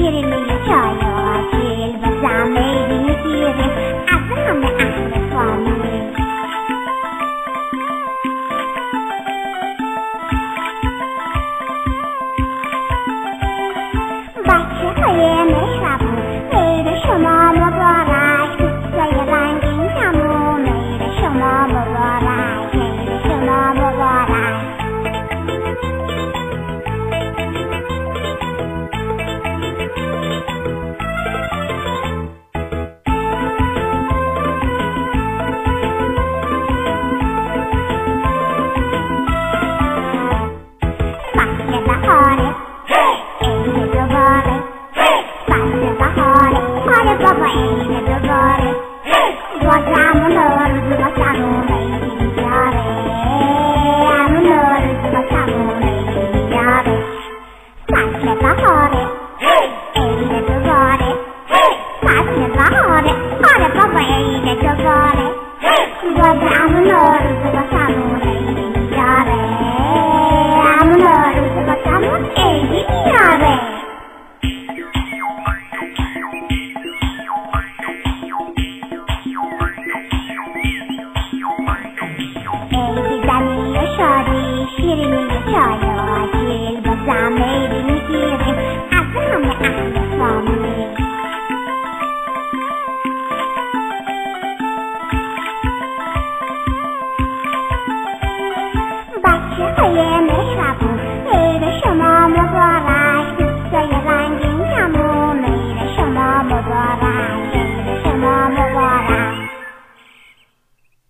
شیرینی چای و آجیل و زمیری میگیریم از همه اهل فامیل. بچه های مهربون عید شما مبارک، پیزای رنگین تموم عید شما مبارک، عید شما مبارک. فصل بهاره عید دوباره، فصل بهاره آره بابا عید دوباره، بازم نوروز با تموم عیدی بیاره، همون نوروز با تموم عیدی بیاره. فصل بهاره عید دوباره، فصل بهاره آره بابا عید دوباره، بازم نوروز با تموم عیدی بیاره، همون نوروز با تموم عیدی بیاره. عیدی زنی و شادی، شیرینی و چای و آجیل با زمیری میگیریم از همه اهل فامیل. بچه های